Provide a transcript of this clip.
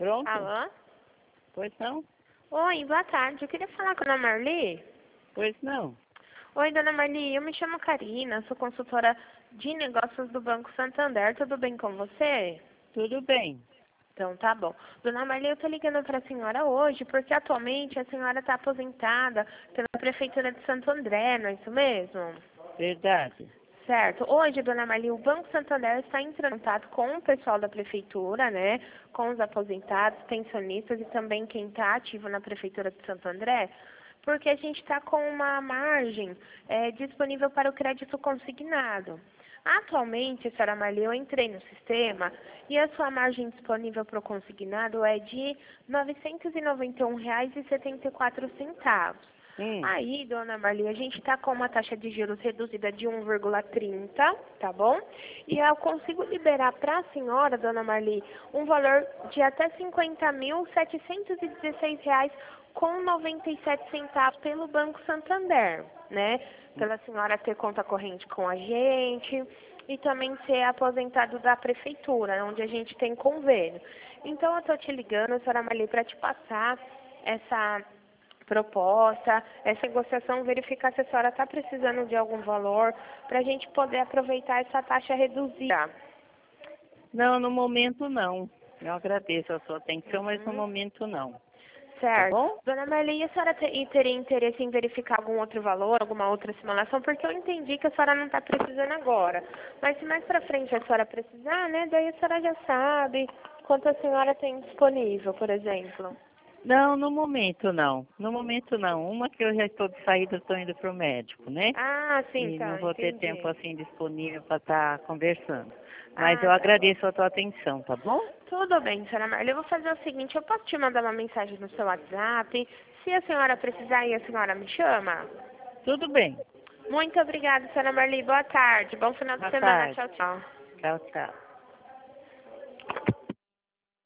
Pronto? Alô? Pois não? Oi, boa tarde. Eu queria falar com a dona Marli. Pois não. Oi, dona Marli. Eu me chamo Karina, sou consultora de negócios do Banco Santander. Tudo bem com você? Tudo bem. Então, tá bom. Dona Marli, eu tô ligando para a senhora hoje porque atualmente a senhora está aposentada pela Prefeitura de Santo André, não é isso mesmo? Verdade. Certo. Hoje, dona Marli, o Banco Santander está entrando em contato com o pessoal da prefeitura, né? Com os aposentados, pensionistas e também quem está ativo na prefeitura de Santo André, porque a gente está com uma margem disponível para o crédito consignado. Atualmente, senhora Marli, eu entrei no sistema e a sua margem disponível para o consignado é de R$ 991,74. Aí, dona Marli, a gente está com uma taxa de juros reduzida de 1,30, tá bom? E eu consigo liberar para a senhora, dona Marli, um valor de até R$ 50.716,97 pelo Banco Santander, né? Pela senhora ter conta corrente com a gente e também ser aposentado da prefeitura, onde a gente tem convênio. Então, eu estou te ligando, senhora Marli, para te passar essa proposta, essa negociação, verificar se a senhora está precisando de algum valor para a gente poder aproveitar essa taxa reduzida. Não, no momento não. Eu agradeço a sua atenção, mas no momento não. Tá Certo. bom? Dona Marli, a senhora teria interesse em verificar algum outro valor, alguma outra simulação? Porque eu entendi que a senhora não está precisando agora. Mas se mais para frente a senhora precisar, né, daí a senhora já sabe quanto a senhora tem disponível, por exemplo. Não, no momento não. No momento não. Uma que eu já estou de saída, estou indo para o médico, né? Ah, sim, E não tá, vou ter entendi. tempo assim disponível para estar conversando. Mas Ah, eu tá bom. agradeço a tua atenção, tá bom? Tudo bem, senhora Marli. Eu vou fazer o seguinte, eu posso te mandar uma mensagem no seu WhatsApp. Se a senhora precisar e a senhora me chama. Tudo bem. Muito obrigada, senhora Marli. Boa tarde. Bom final de Boa semana. tarde. Tchau, tchau. Tchau, tchau.